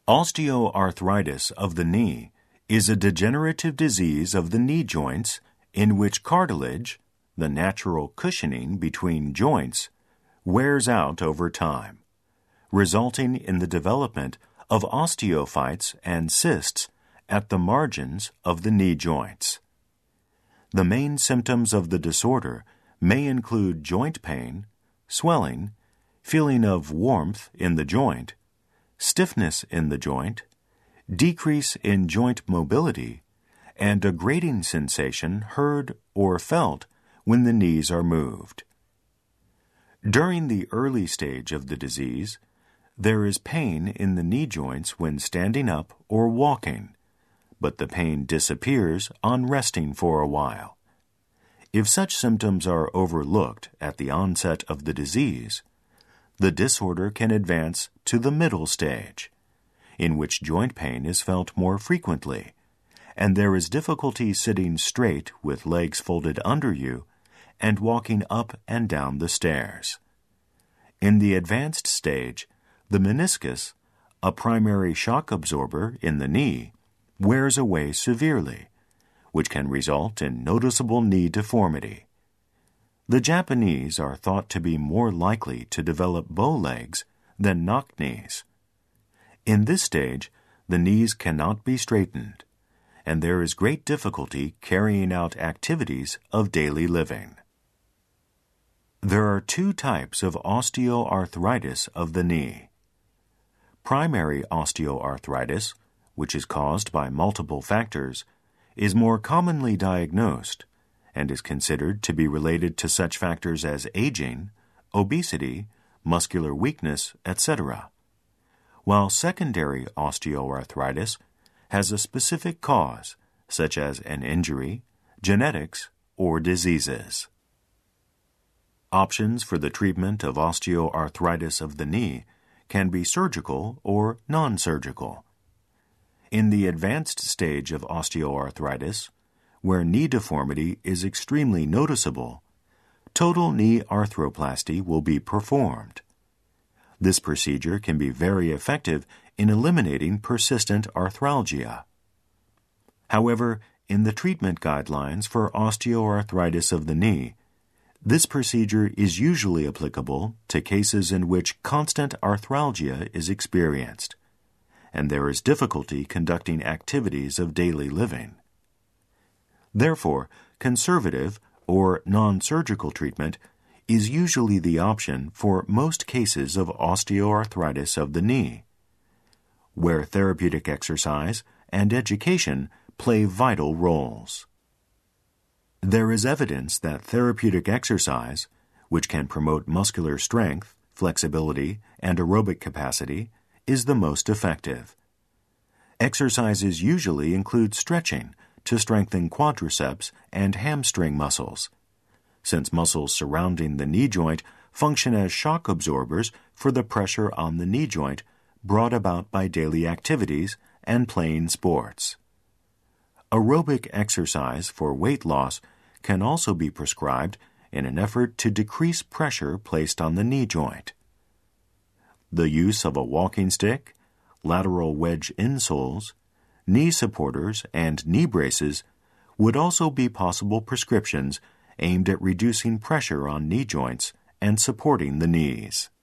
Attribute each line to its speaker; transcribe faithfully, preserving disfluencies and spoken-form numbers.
Speaker 1: Osteoarthritis of the knee is a degenerative disease of the knee joints in which cartilage, the natural cushioning between joints, wears out over time, resulting in the development of osteophytes and cysts at the margins of the knee joints. The main symptoms of the disorder may include joint pain, swelling, feeling of warmth in the joint, stiffness in the joint, decrease in joint mobility, and a grating sensation heard or felt when the knees are moved. During the early stage of the disease, there is pain in the knee joints when standing up or walking, but the pain disappears on resting for a while. If such symptoms are overlooked at the onset of the disease, the disorder can advance to the middle stage, in which joint pain is felt more frequently, and there is difficulty sitting straight with legs folded under you and walking up and down the stairs. In the advanced stage, the meniscus, a primary shock absorber in the knee, wears away severely, which can result in noticeable knee deformity. The Japanese are thought to be more likely to develop bow legs than knock knees. In this stage, the knees cannot be straightened, and there is great difficulty carrying out activities of daily living. There are two types of osteoarthritis of the knee. Primary osteoarthritis, which is caused by multiple factors, is more commonly diagnosed and is considered to be related to such factors as aging, obesity, muscular weakness, et cetera, while secondary osteoarthritis has a specific cause, such as an injury, genetics, or diseases. Options for the treatment of osteoarthritis of the knee can be surgical or non-surgical. In the advanced stage of osteoarthritis, where knee deformity is extremely noticeable, total knee arthroplasty will be performed. This procedure can be very effective in eliminating persistent arthralgia. However, in the treatment guidelines for osteoarthritis of the knee, this procedure is usually applicable to cases in which constant arthralgia is experienced, and there is difficulty conducting activities of daily living. Therefore, conservative or non-surgical treatment is usually the option for most cases of osteoarthritis of the knee, where therapeutic exercise and education play vital roles. There is evidence that therapeutic exercise, which can promote muscular strength, flexibility, and aerobic capacity, is the most effective. Exercises usually include stretching to strengthen quadriceps and hamstring muscles, since muscles surrounding the knee joint function as shock absorbers for the pressure on the knee joint brought about by daily activities and playing sports. Aerobic exercise for weight loss can also be prescribed in an effort to decrease pressure placed on the knee joint. The use of a walking stick, lateral wedge insoles, knee supporters, and knee braces would also be possible prescriptions aimed at reducing pressure on knee joints and supporting the knees.